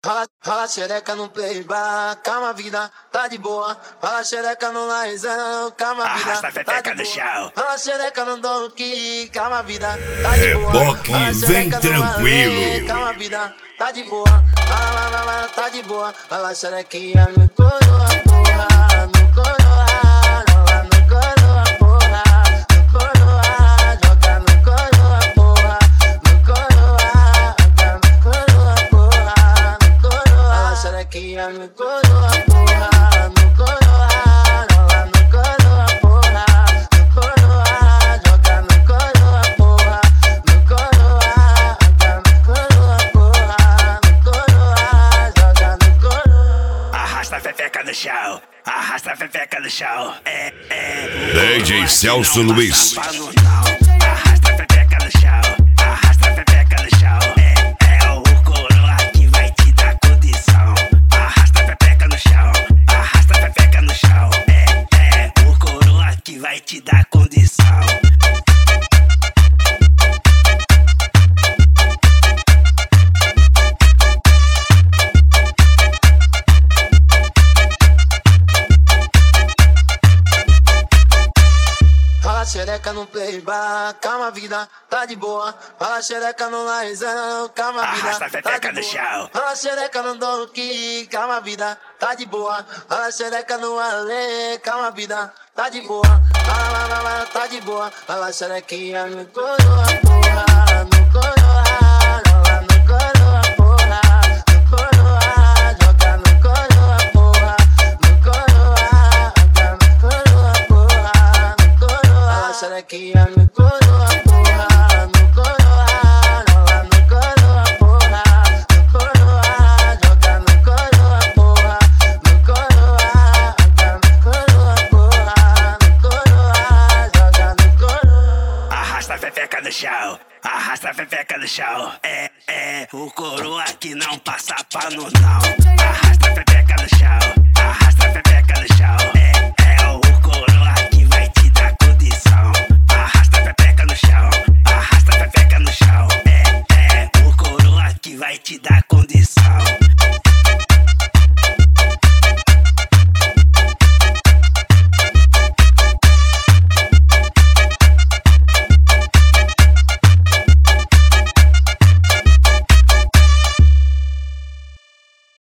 Rala xereca no playbar, calma vida, tá de boa. Rala xereca no laizão, calma vida, arrasta a pepeca no chão. Rala xereca no donkey, calma vida, tá de boa. Boque, vem tranquilo. Calma vida, tá de boa. Tá de boa. Rala xerequinha no coroa, porra, no coroa. Rola no coroa, porra, no coroa. Joga no coroa, porra, no coroa. Joga no coroa, porra, no coroa. Rala xerequinha no coroa, porra, no coroa. Rola no coroa, porra, no coroa. Joga no coroa, porra, no coroa. Joga no coroa, porra, no coroa. Joga no coroa. Arrasta a pepeca no chão. Arrasta a pepeca no chão. DJ Celso Luiz. Arrasta a pepeca no chão. Arrasta a pepeca no chão. É o coroa que vai te dar condição. Arrasta a pepeca no chão. Arrasta a pepeca no chão. É o coroa que vai te dar condição. Rala xereca no playbar, calma vida, tá de boa. Rala xereca no laizão, calma vida, arrasta a tá pepeca de no boa. chão. Rala xereca no donkey, calma vida, tá de boa. Rala xereca no ale, calma vida, tá de boa. Tá de boa. Rala xerequinha no coroa, porra, no coroa. Rola no coroa, porra, no coroa. Joga no coroa, porra, no coroa. Joga no coroa, porra, no coroa. Rala xerequinha no coroa, porra, no coroa. Rola no coroa, porra, no coroa. Joga no coroa, porra, no coroa. Joga no coroa, porra, no coroa. Joga no coroa. Arrasta a pepeca no chão. Arrasta a pepeca no chão. É o coroa que não passa pano não. Arrasta a pepeca no chão.